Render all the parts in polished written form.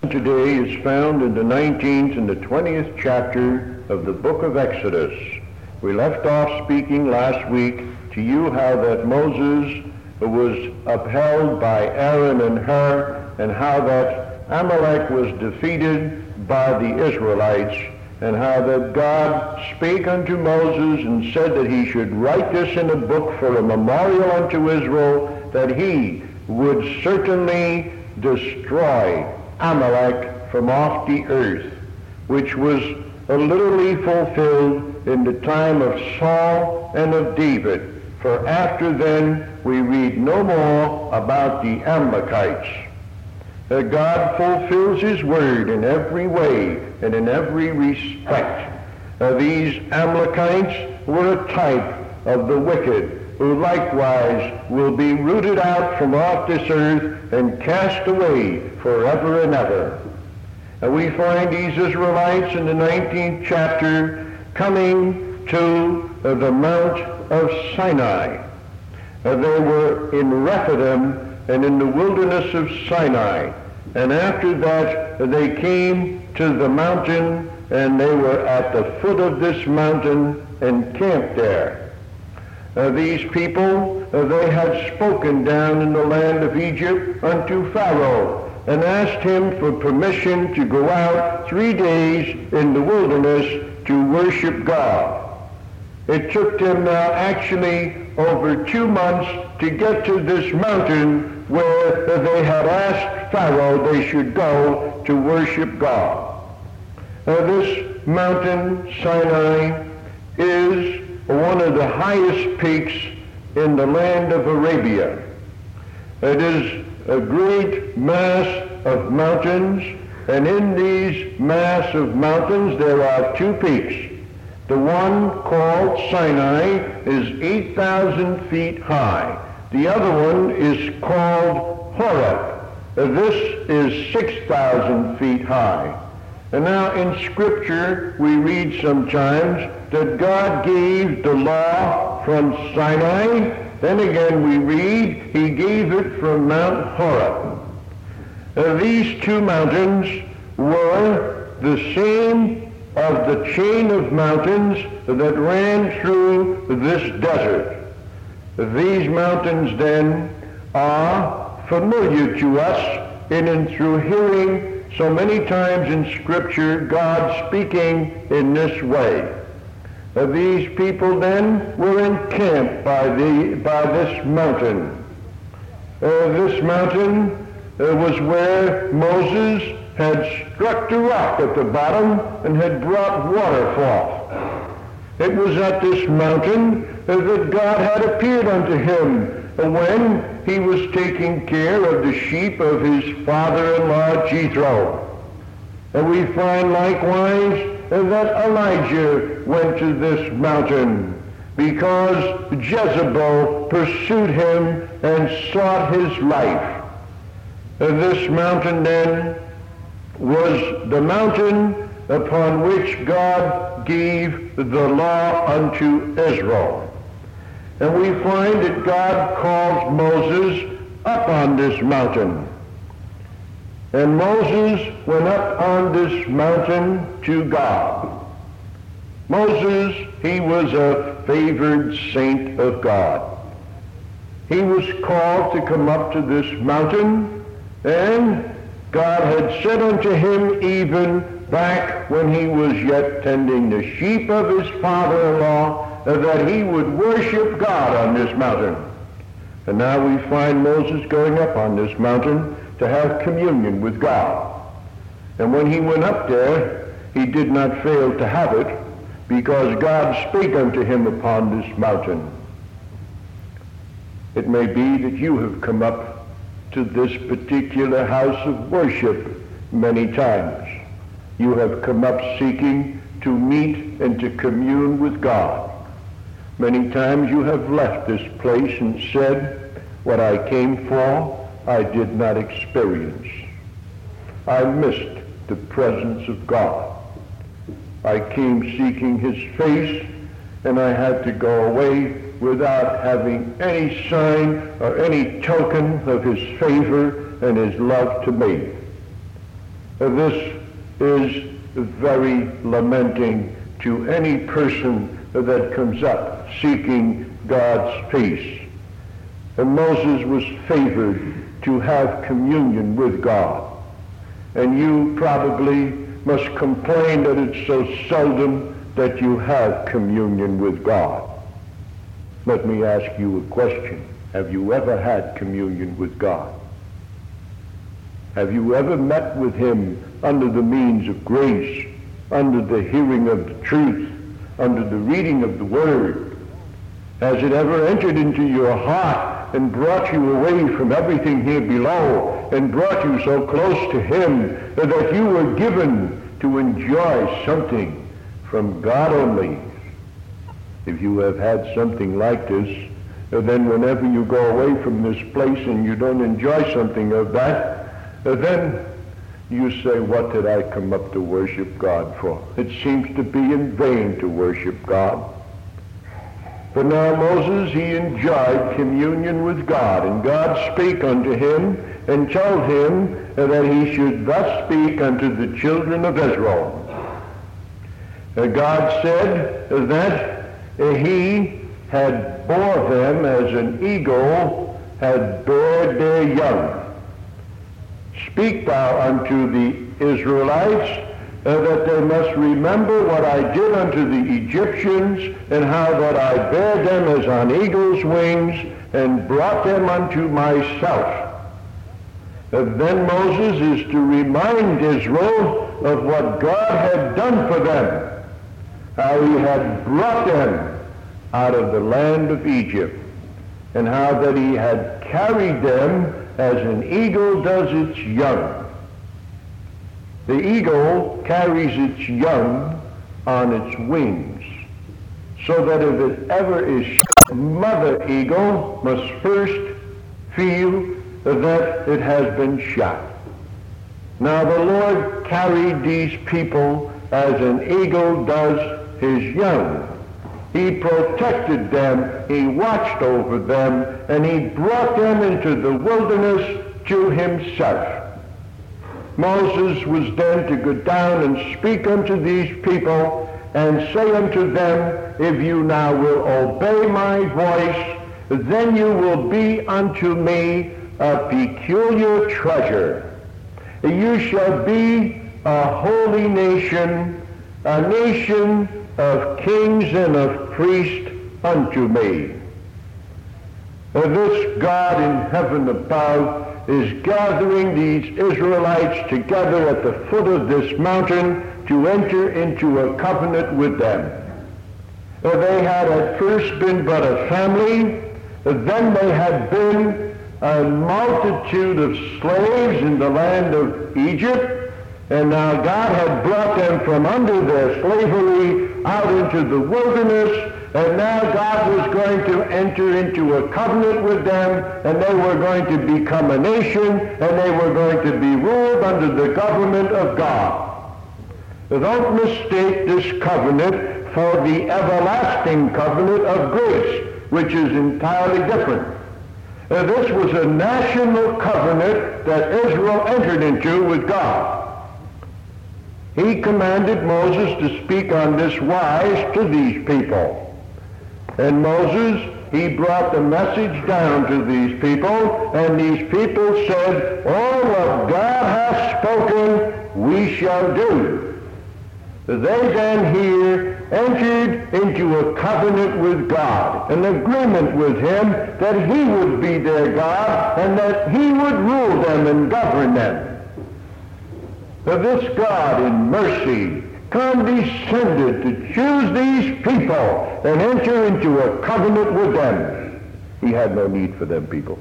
Today is found in the 19th and the 20th chapter of the book of Exodus. We left off speaking last week to you how that Moses was upheld by Aaron and Hur, and how that Amalek was defeated by the Israelites, and how that God spake unto Moses and said that he should write this in a book for a memorial unto Israel, that he would certainly destroy Amalek from off the earth, which was literally fulfilled in the time of Saul and of David. For after then we read no more about the Amalekites. God fulfills his word in every way and in every respect. These Amalekites were a type of the wicked, who likewise will be rooted out from off this earth and cast away forever and ever. And we find these Israelites in the 19th chapter coming to the Mount of Sinai. They were in Rephidim and in the wilderness of Sinai. And after that they came to the mountain, and they were at the foot of this mountain and camped there. These people, they had spoken down in the land of Egypt unto Pharaoh, and asked him for permission to go out 3 days in the wilderness to worship God. It took them now actually over 2 months to get to this mountain where they had asked Pharaoh they should go to worship God. This mountain, Sinai, is one of the highest peaks in the land of Arabia. It is a great mass of mountains, and in these mass of mountains there are 2 peaks. The one called Sinai is 8,000 feet high. The other one is called Horeb. This is 6,000 feet high. And now in Scripture we read sometimes that God gave the law from Sinai. Then again we read he gave it from Mount Horeb. These 2 mountains were the same of the chain of mountains that ran through this desert. These mountains then are familiar to us in and through hearing so many times in Scripture God speaking in this way. These people then were encamped by this mountain. This mountain was where Moses had struck the rock at the bottom and had brought water forth. It was at this mountain that God had appeared unto him when he was taking care of the sheep of his father-in-law Jethro. And we find likewise that Elijah went to this mountain because Jezebel pursued him and sought his life. This mountain then was the mountain upon which God gave the law unto Israel. And we find that God calls Moses up on this mountain. And Moses went up on this mountain to God. Moses, he was a favored saint of God. He was called to come up to this mountain, and God had said unto him even back when he was yet tending the sheep of his father-in-law that he would worship God on this mountain. And now we find Moses going up on this mountain to have communion with God. And when he went up there, he did not fail to have it, because God spake unto him upon this mountain. It may be that you have come up to this particular house of worship many times. You have come up seeking to meet and to commune with God. Many times you have left this place and said, what I came for, I did not experience. I missed the presence of God. I came seeking his face, and I had to go away without having any sign or any token of his favor and his love to me. This is very lamenting to any person that comes up seeking God's peace. And Moses was favored to have communion with God. And you probably must complain that it's so seldom that you have communion with God. Let me ask you a question. Have you ever had communion with God? Have you ever met with him under the means of grace, under the hearing of the truth, under the reading of the Word? Has it ever entered into your heart and brought you away from everything here below and brought you so close to him that you were given to enjoy something from God only? If you have had something like this, then whenever you go away from this place and you don't enjoy something of that, then you say, what did I come up to worship God for? It seems to be in vain to worship God. But now Moses, he enjoyed communion with God, and God spake unto him and told him that he should thus speak unto the children of Israel. God said that he had bore them as an eagle had bared their young. Speak thou unto the Israelites that they must remember what I did unto the Egyptians, and how that I bare them as on eagle's wings, and brought them unto myself. Then Moses is to remind Israel of what God had done for them, how he had brought them out of the land of Egypt, and how that he had carried them as an eagle does its young. The eagle carries its young on its wings, so that if it ever is shot, mother eagle must first feel that it has been shot. Now the Lord carried these people as an eagle does his young. He protected them, he watched over them, and he brought them into the wilderness to himself. Moses was then to go down and speak unto these people and say unto them, if you now will obey my voice, then you will be unto me a peculiar treasure. You shall be a holy nation, a nation of kings and of priests unto me. This God in heaven above is gathering these Israelites together at the foot of this mountain to enter into a covenant with them. They had at first been but a family, then they had been a multitude of slaves in the land of Egypt, and now God had brought them from under their slavery out into the wilderness, and now God was going to enter into a covenant with them, and they were going to become a nation, and they were going to be ruled under the government of God. Don't mistake this covenant for the everlasting covenant of grace, which is entirely different. This was a national covenant that Israel entered into with God. He commanded Moses to speak on this wise to these people. And Moses, he brought the message down to these people, and these people said, all what God hath spoken, we shall do. They then here entered into a covenant with God, an agreement with him that he would be their God and that he would rule them and govern them. This God in mercy condescended to choose these people and enter into a covenant with them. He had no need for them people.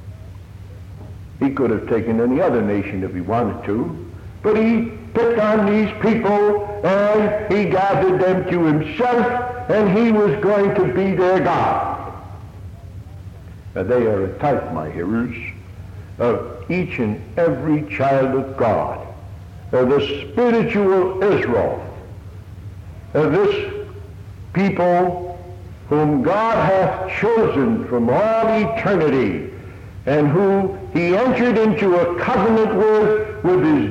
He could have taken any other nation if he wanted to, but he picked on these people and he gathered them to himself, and he was going to be their God. Now they are a type, my hearers, of each and every child of God, of the spiritual Israel, of this people whom God hath chosen from all eternity, and who he entered into a covenant with his dear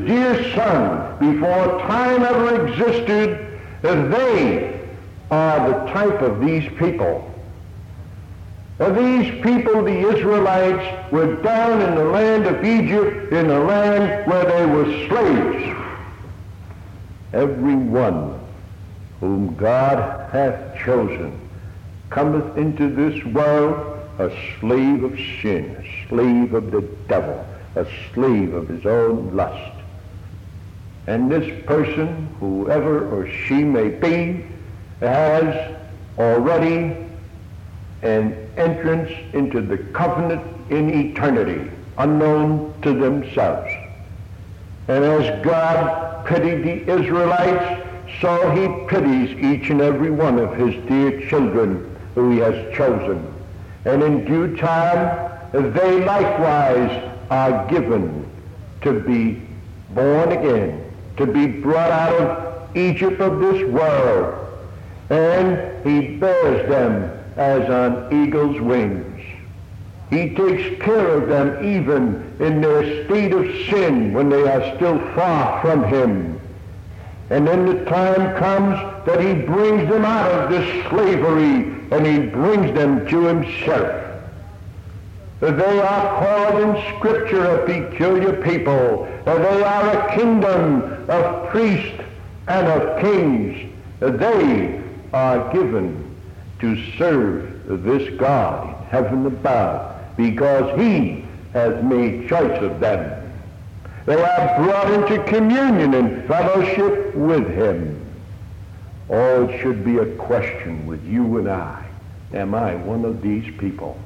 Son before time ever existed, they are the type of these people. These people, the Israelites, were down in the land of Egypt, in a land where they were slaves. Every one whom God hath chosen cometh into this world a slave of sin, a slave of the devil, a slave of his own lust. And this person, whoever or she may be, has already an entrance into the covenant in eternity, unknown to themselves. And as God pitied the Israelites, so he pities each and every one of his dear children who he has chosen. And in due time, they likewise are given to be born again, to be brought out of Egypt of this world. And he bears them as on eagle's wings. He takes care of them even in their state of sin when they are still far from him. And then the time comes that he brings them out of this slavery and he brings them to himself. They are called in Scripture a peculiar people. They are a kingdom of priests and of kings. They are given to serve this God in heaven above because he has made choice of them. They are brought into communion and fellowship with him. Oh, it should be a question with you and I. Am I one of these people?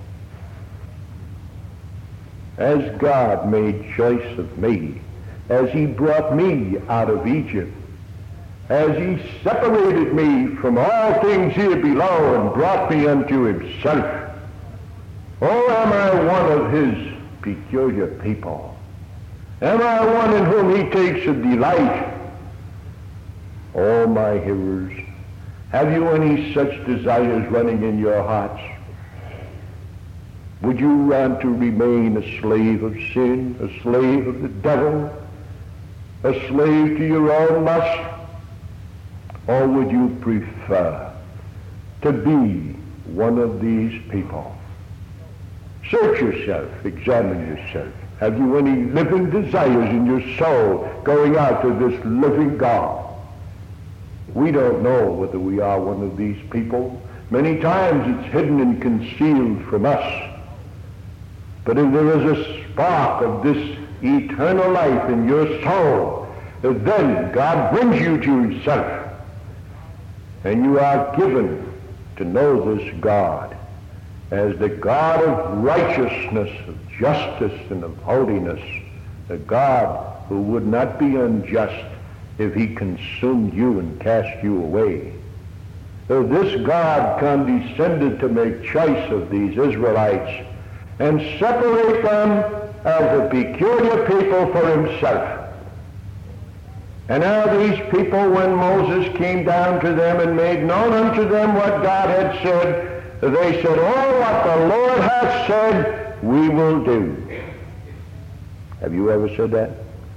As God made choice of me, as he brought me out of Egypt, as he separated me from all things here below and brought me unto himself, oh, am I one of his peculiar people? Am I one in whom he takes a delight? Oh, my hearers, have you any such desires running in your hearts? Would you want to remain a slave of sin, a slave of the devil, a slave to your own lust? Or would you prefer to be one of these people? Search yourself, examine yourself. Have you any living desires in your soul going out to this living God? We don't know whether we are one of these people. Many times it's hidden and concealed from us. But if there is a spark of this eternal life in your soul, then God brings you to himself. And you are given to know this God as the God of righteousness, of justice, and of holiness, the God who would not be unjust if he consumed you and cast you away. So this God condescended to make choice of these Israelites and separate them as a peculiar people for himself. And now these people, when Moses came down to them and made known unto them what God had said, they said, oh, what the Lord hath said, we will do. Have you ever said that?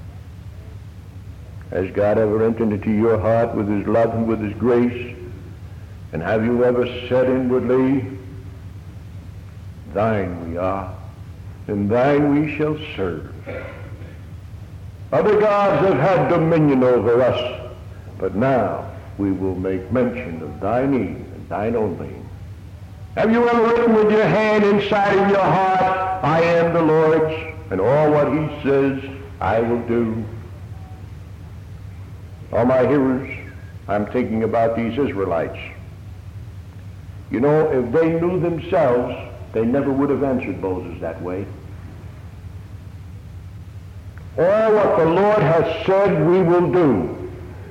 Has God ever entered into your heart with his love and with his grace? And have you ever said inwardly, thine we are, and thine we shall serve? Other gods have had dominion over us, but now we will make mention of thy name and thine only. Have you ever written with your hand inside of your heart, I am the Lord's, and all what he says I will do? All my hearers, I'm thinking about these Israelites. You know, if they knew themselves, they never would have answered Moses that way. All what the Lord has said we will do.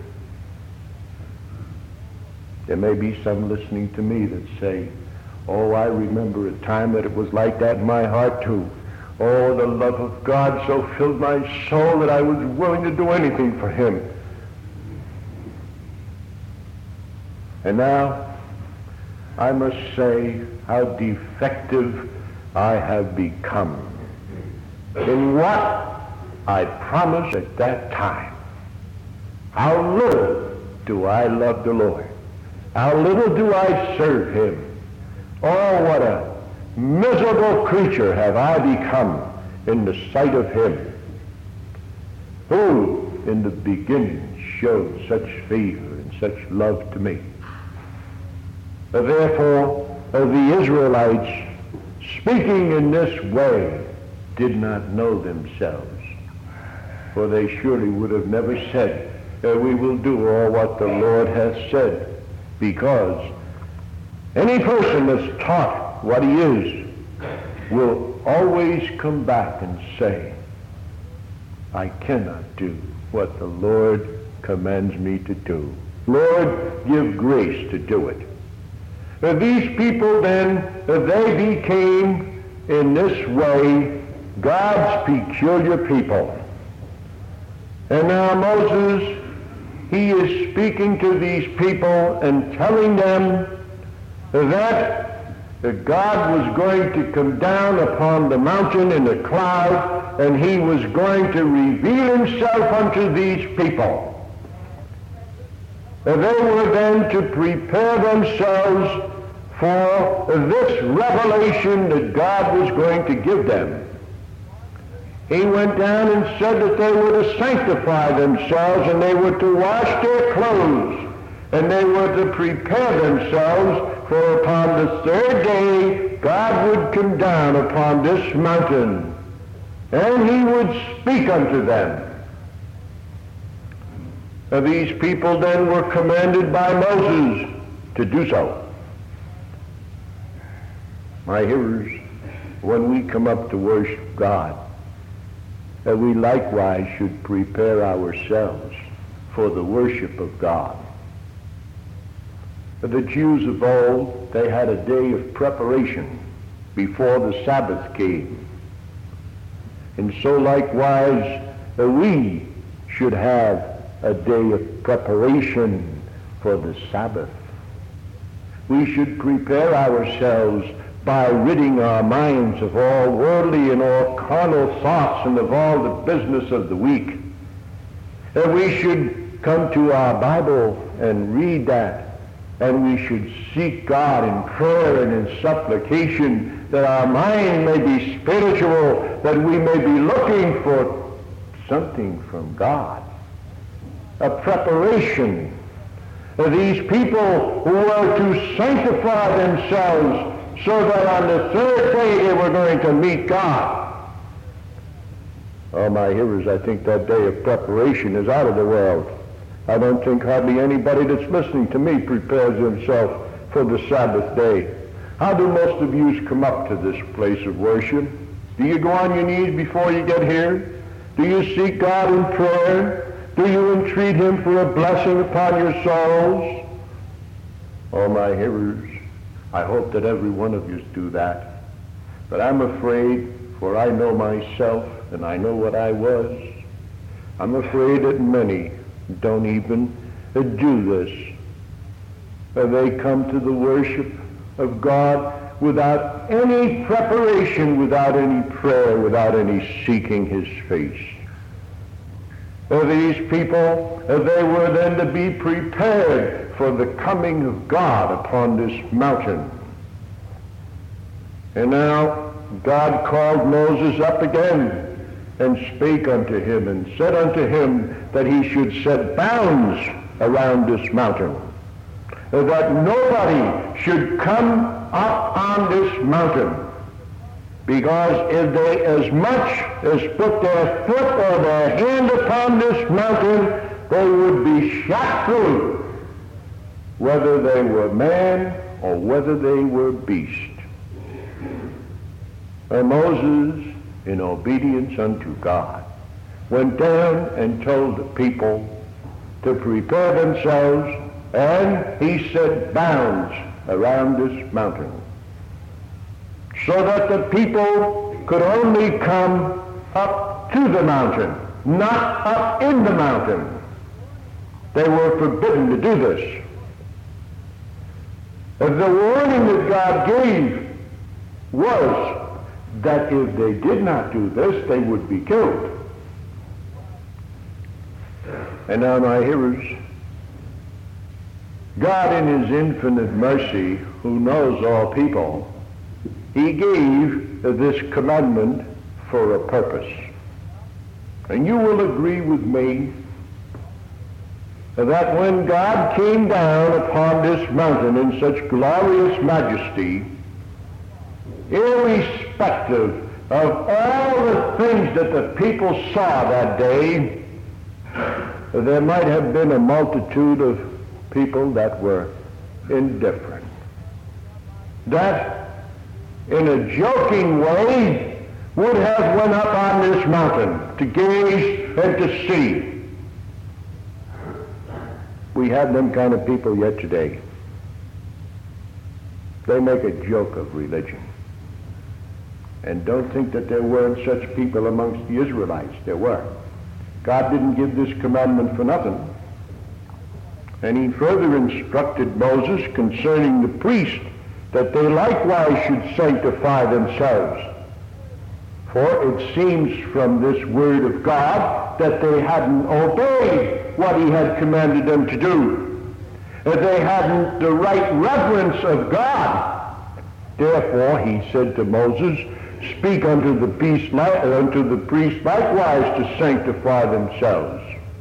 There may be some listening to me that say, oh, I remember a time that it was like that in my heart too. Oh, the love of God so filled my soul that I was willing to do anything for him. And now, I must say how defective I have become in what I promised at that time. How little do I love the Lord. How little do I serve him. Oh, what a miserable creature have I become in the sight of him who in the beginning showed such favor and such love to me. Therefore, the Israelites, speaking in this way, did not know themselves. For they surely would have never said, we will do all what the Lord has said, because any person that's taught what he is will always come back and say, I cannot do what the Lord commands me to do. Lord, give grace to do it. These people then, they became in this way God's peculiar people. And now Moses, he is speaking to these people and telling them that God was going to come down upon the mountain in a cloud, and he was going to reveal himself unto these people. They were then to prepare themselves for this revelation that God was going to give them. He went down and said that they were to sanctify themselves, and they were to wash their clothes, and they were to prepare themselves, for upon the third day God would come down upon this mountain, and he would speak unto them. These people then were commanded by Moses to do so. My hearers, when we come up to worship God, we likewise should prepare ourselves for the worship of God. The Jews of old, they had a day of preparation before the Sabbath came. And so likewise, we should have a day of preparation for the Sabbath. We should prepare ourselves by ridding our minds of all worldly and all carnal thoughts and of all the business of the week. And we should come to our Bible and read that, and we should seek God in prayer and in supplication that our mind may be spiritual, that we may be looking for something from God. A preparation. These people who were to sanctify themselves so that on the third day they were going to meet God. Oh, my hearers, I think that day of preparation is out of the world. I don't think hardly anybody that's listening to me prepares himself for the Sabbath day. How do most of you come up to this place of worship? Do you go on your knees before you get here? Do you seek God in prayer? Do you entreat him for a blessing upon your souls? Oh, my hearers, I hope that every one of you do that. But I'm afraid, for I know myself and I know what I was, I'm afraid that many don't even do this. They come to the worship of God without any preparation, without any prayer, without any seeking his face. These people, they were then to be prepared for the coming of God upon this mountain. And now God called Moses up again and spake unto him and said unto him that he should set bounds around this mountain, that nobody should come up on this mountain, because if they as much as put their foot or their hand upon this mountain, they would be shot through, whether they were man or whether they were beast. And Moses, in obedience unto God, went down and told the people to prepare themselves, and he set bounds around this mountain, so that the people could only come up to the mountain, not up in the mountain. They were forbidden to do this. The warning that God gave was that if they did not do this, they would be killed. And now, my hearers, God in his infinite mercy, who knows all people, he gave this commandment for a purpose. And you will agree with me that when God came down upon this mountain in such glorious majesty, irrespective of all the things that the people saw that day, there might have been a multitude of people that were indifferent, that in a joking way would have went up on this mountain to gaze and to see. We have them kind of people yet today. They make a joke of religion. And don't think that there weren't such people amongst the Israelites. There were. God didn't give this commandment for nothing. And he further instructed Moses concerning the priest that they likewise should sanctify themselves. For it seems from this word of God that they hadn't obeyed what he had commanded them to do. That they hadn't the right reverence of God. Therefore he said to Moses, speak unto the priest likewise to sanctify themselves.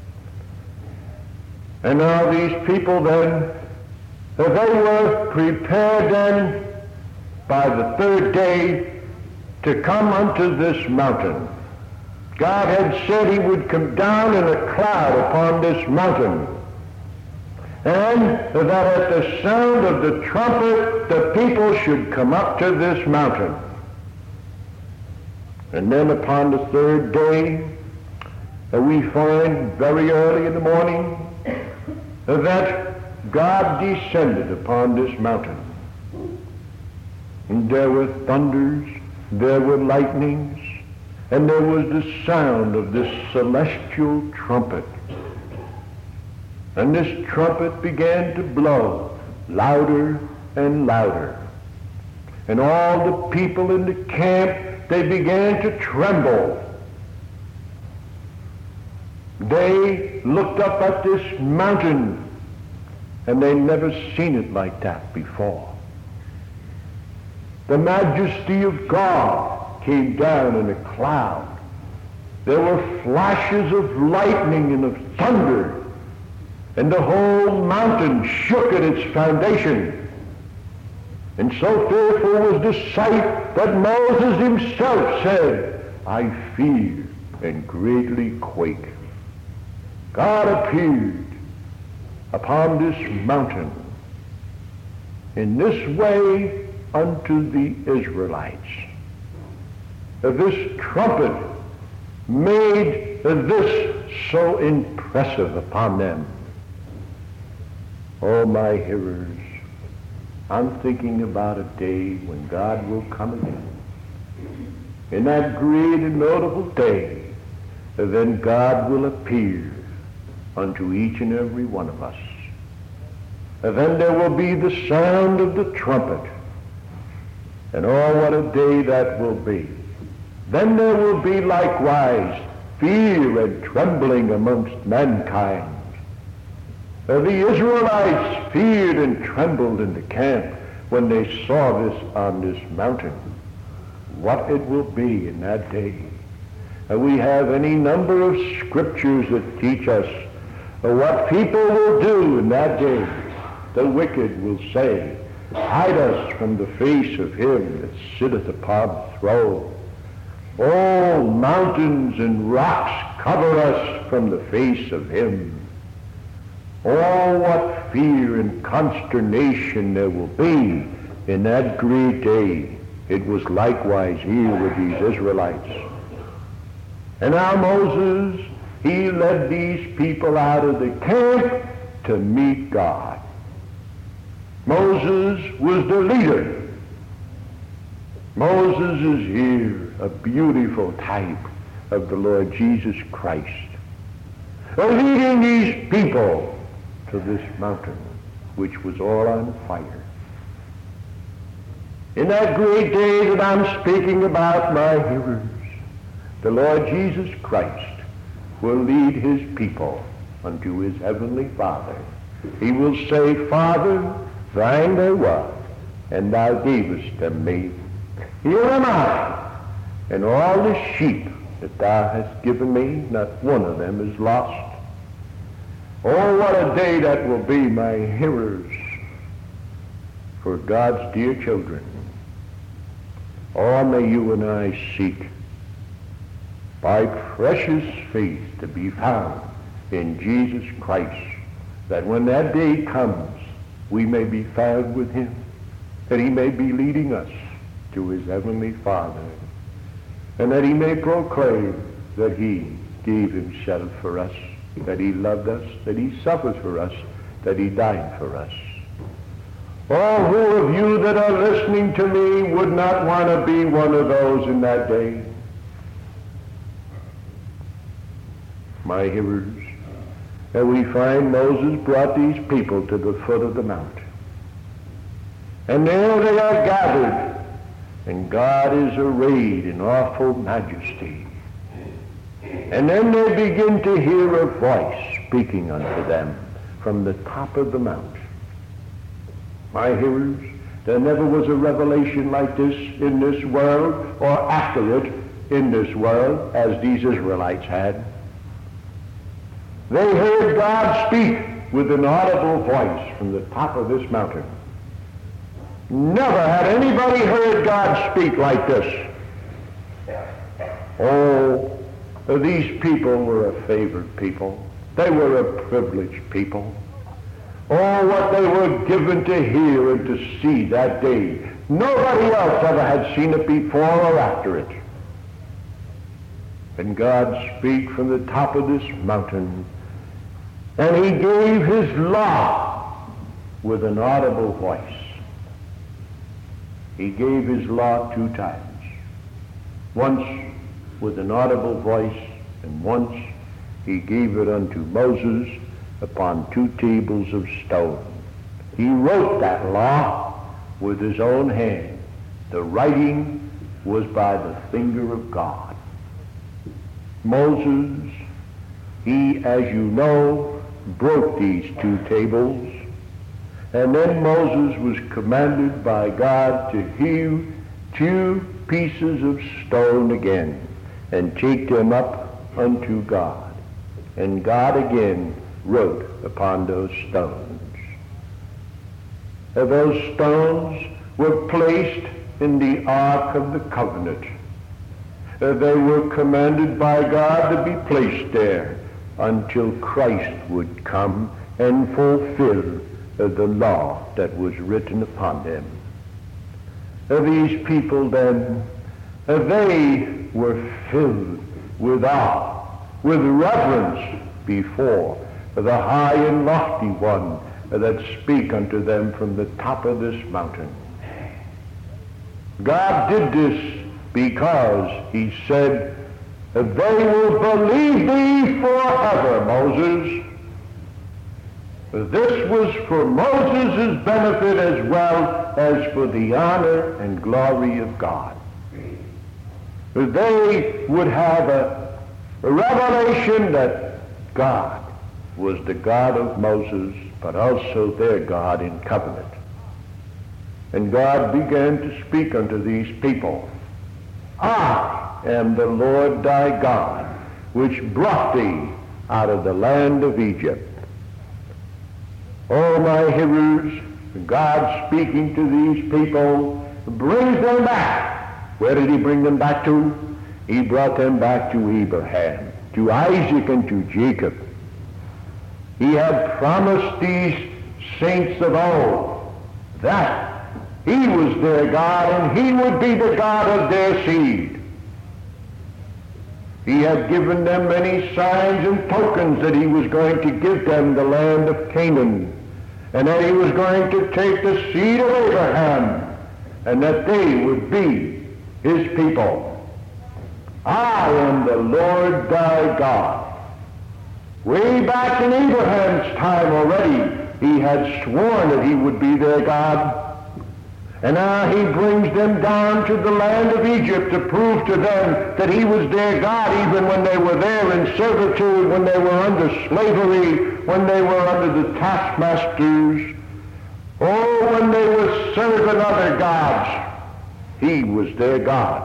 And now these people then, they were prepared then by the third day to come unto this mountain. God had said he would come down in a cloud upon this mountain, and that at the sound of the trumpet the people should come up to this mountain. And then upon the third day, we find very early in the morning that God descended upon this mountain. And there were thunders, there were lightnings, and there was the sound of this celestial trumpet. And this trumpet began to blow louder and louder. And all the people in the camp, they began to tremble. They looked up at this mountain, and they never seen it like that before. The majesty of God came down in a cloud. There were flashes of lightning and of thunder, and the whole mountain shook at its foundation. And so fearful was the sight that Moses himself said, I fear and greatly quake. God appeared upon this mountain in this way unto the Israelites. This trumpet made this so impressive upon them. Oh, my hearers, I'm thinking about a day when God will come again. In that great and notable day, then God will appear unto each and every one of us. And then there will be the sound of the trumpet. And oh, what a day that will be. Then there will be likewise fear and trembling amongst mankind. The Israelites feared and trembled in the camp when they saw this on this mountain. What it will be in that day. We have any number of scriptures that teach us what people will do in that day. The wicked will say, hide us from the face of him that sitteth upon the throne. All mountains and rocks cover us from the face of him. Oh, what fear and consternation there will be in that great day. It was likewise here with these Israelites. And now Moses, he led these people out of the camp to meet God. Moses was the leader. Moses is here, a beautiful type of the Lord Jesus Christ, leading these people to this mountain, which was all on fire. In that great day that I'm speaking about, my hearers, the Lord Jesus Christ will lead his people unto his heavenly Father. He will say, Father, thine they were, and thou gavest them me. Here am I, and all the sheep that thou hast given me, not one of them is lost. Oh, what a day that will be, my hearers, for God's dear children. Oh, may you and I seek by precious faith to be found in Jesus Christ, that when that day comes, we may be found with him, that he may be leading us to his heavenly Father, and that he may proclaim that he gave himself for us, that he loved us, that he suffered for us, that he died for us. Oh, who of you that are listening to me would not want to be one of those in that day? My hearers, and we find Moses brought these people to the foot of the mount. And there they are gathered, and God is arrayed in awful majesty. And then they begin to hear a voice speaking unto them from the top of the mount. My hearers, there never was a revelation like this in this world, or after it in this world, as these Israelites had. They heard God speak with an audible voice from the top of this mountain. Never had anybody heard God speak like this. Oh, these people were a favored people. They were a privileged people. Oh, what they were given to hear and to see that day. Nobody else ever had seen it before or after it. And God spake from the top of this mountain, and he gave his law with an audible voice. He gave his law 2 times. Once with an audible voice, and once he gave it unto Moses upon 2 tables of stone. He wrote that law with his own hand. The writing was by the finger of God. Moses, he, as you know, broke these 2 tables, and then Moses was commanded by God to hew 2 pieces of stone again and take them up unto God. And God again wrote upon those stones. And those stones were placed in the Ark of the Covenant. They were commanded by God to be placed there until Christ would come and fulfill the law that was written upon them. These people then, they were filled with awe, with reverence before the high and lofty one that speak unto them from the top of this mountain. God did this because he said, they will believe thee forever, Moses. This was for Moses' benefit as well as for the honor and glory of God. They would have a revelation that God was the God of Moses, but also their God in covenant. And God began to speak unto these people. I am the Lord thy God, which brought thee out of the land of Egypt. Oh, my hearers, God speaking to these people brings them back. Where did he bring them back to? He brought them back to Abraham, to Isaac, and to Jacob. He had promised these saints of old that he was their God and he would be the God of their seed. He had given them many signs and tokens that he was going to give them the land of Canaan, and that he was going to take the seed of Abraham, and that they would be his people. I am the Lord thy God. Way back in Abraham's time already, he had sworn that he would be their God. And now he brings them down to the land of Egypt to prove to them that he was their God, even when they were there in servitude, when they were under slavery, when they were under the taskmasters. Oh, when they were serving other gods, he was their God.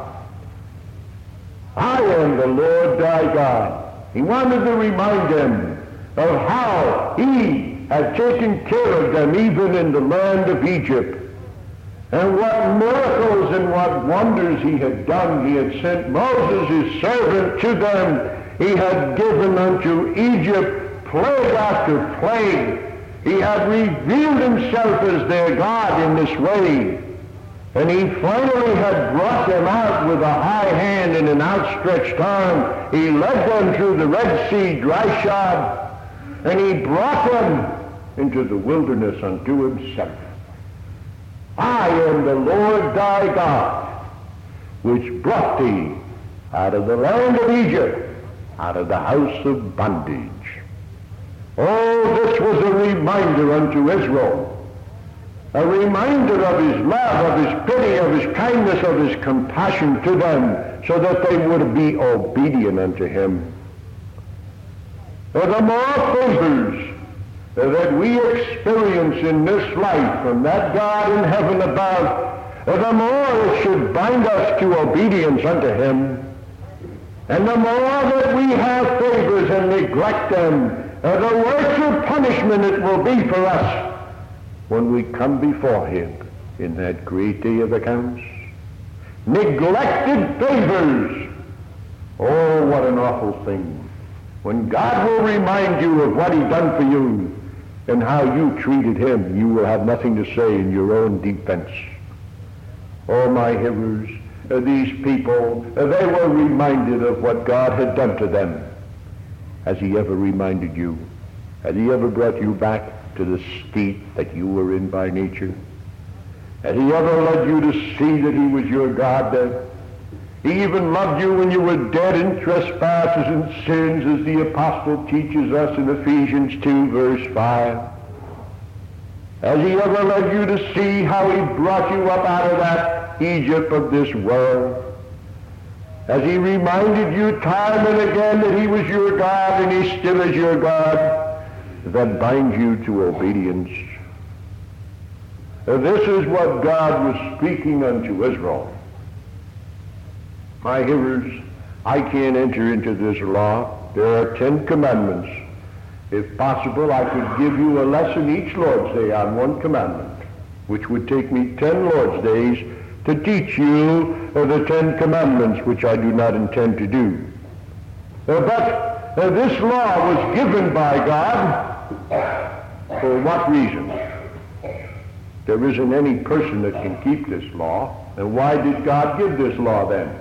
I am the Lord thy God. He wanted to remind them of how he had taken care of them even in the land of Egypt, and what miracles and what wonders he had done. He had sent Moses, his servant, to them. He had given unto Egypt plague after plague. He had revealed himself as their God in this way. And he finally had brought them out with a high hand and an outstretched arm. He led them through the Red Sea dry shod, and he brought them into the wilderness unto himself. I am the Lord thy God, which brought thee out of the land of Egypt, out of the house of bondage. Oh, this was a reminder unto Israel, a reminder of his love, of his pity, of his kindness, of his compassion to them, so that they would be obedient unto him. The more favors that we experience in this life from that God in heaven above, the more it should bind us to obedience unto him. And the more that we have favors and neglect them, the worse of punishment it will be for us when we come before him in that great day of accounts. Neglected favors. Oh, what an awful thing. When God will remind you of what he done for you and how you treated him, you will have nothing to say in your own defense. Oh, my hearers, these people, they were reminded of what God had done to them. Has he ever reminded you? Has he ever brought you back to the state that you were in by nature? Has he ever led you to see that he was your God then? He even loved you when you were dead in trespasses and sins, as the apostle teaches us in Ephesians 2, verse 5. Has he ever led you to see how he brought you up out of that Egypt of this world? Has he reminded you time and again that he was your God and he still is your God, that binds you to obedience? This is what God was speaking unto Israel. My hearers, I can't enter into this law. There are 10 commandments. If possible, I could give you a lesson each Lord's Day on one commandment, which would take me 10 Lord's Days to teach you the 10 commandments, which I do not intend to do. But this law was given by God. For what reason? There isn't any person that can keep this law. And why did God give this law then?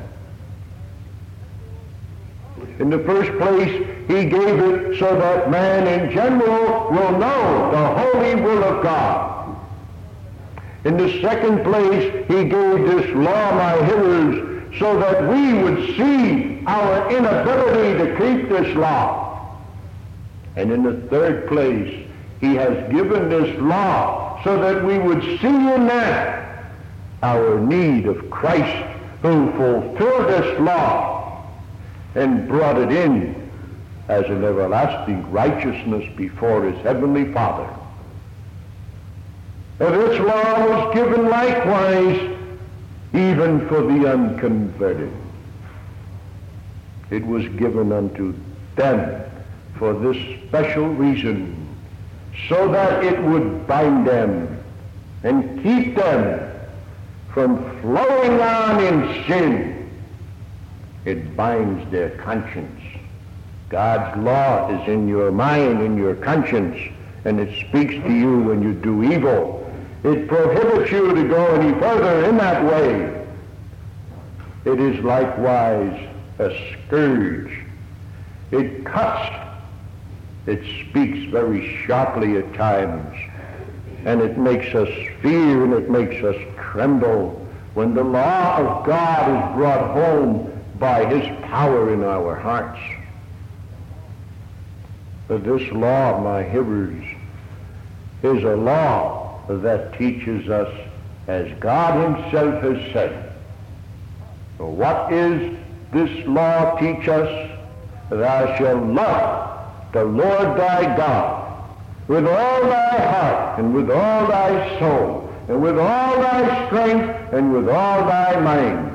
In the first place, he gave it so that man in general will know the holy will of God. In the second place, he gave this law, my hearers, so that we would see our inability to keep this law. And in the third place, he has given this law so that we would see in that our need of Christ, who fulfilled this law and brought it in as an everlasting righteousness before his heavenly Father. This law was given likewise even for the unconverted. It was given unto them for this special reason, so that it would bind them and keep them from flowing on in sin. It binds their conscience. God's law is in your mind, in your conscience, and it speaks to you when you do evil. It prohibits you to go any further in that way. It is likewise a scourge. It cuts. It speaks very sharply at times, and it makes us fear and it makes us tremble when the law of God is brought home by his power in our hearts. But this law, my hearers, is a law that teaches us as God himself has said. So what is this law teach us? Thou shalt love the Lord thy God with all thy heart, and with all thy soul, and with all thy strength, and with all thy mind.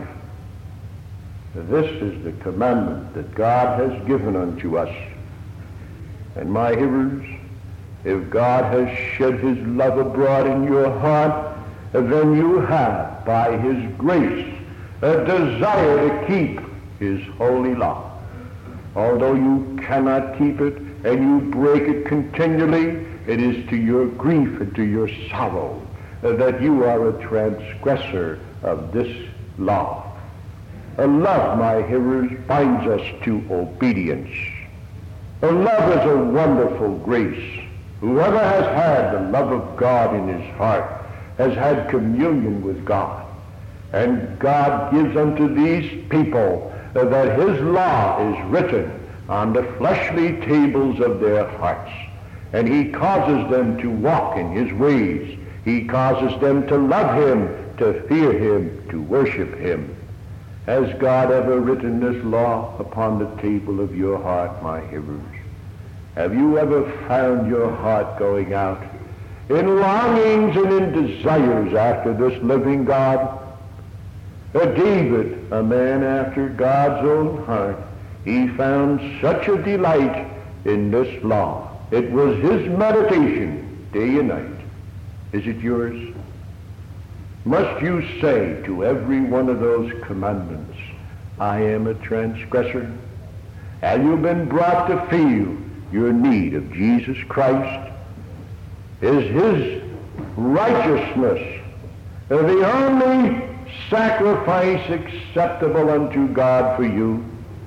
This is the commandment that God has given unto us. And my hearers, if God has shed his love abroad in your heart, then you have, by his grace, a desire to keep his holy law. Although you cannot keep it and you break it continually, it is to your grief and to your sorrow that you are a transgressor of this law. Love, my hearers, binds us to obedience. Love is a wonderful grace. Whoever has had the love of God in his heart has had communion with God. And God gives unto these people that his law is written on the fleshly tables of their hearts. And he causes them to walk in his ways. He causes them to love him, to fear him, to worship him. Has God ever written this law upon the table of your heart, my hearers? Have you ever found your heart going out in longings and in desires after this living God? David, a man after God's own heart, he found such a delight in this law. It was his meditation day and night. Is it yours? Must you say to every one of those commandments, I am a transgressor? Have you been brought to feel your need of Jesus Christ? Is his righteousness the only sacrifice acceptable unto God for you?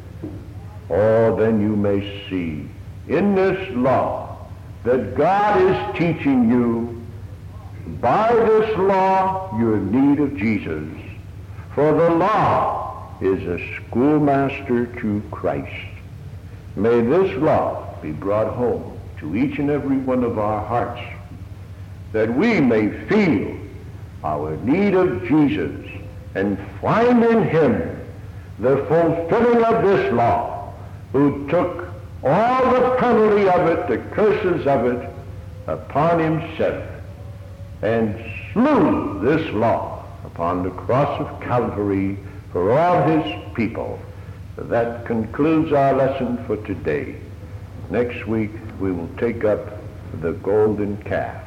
Oh, then you may see in this law that God is teaching you by this law your need of Jesus. For the law is a schoolmaster to Christ. May this law be brought home to each and every one of our hearts, that we may feel our need of Jesus and find in him the fulfilling of this law, who took all the penalty of it, the curses of it, upon himself, and slew this law upon the cross of Calvary for all his people. That concludes our lesson for today. Next week we will take up the golden calf.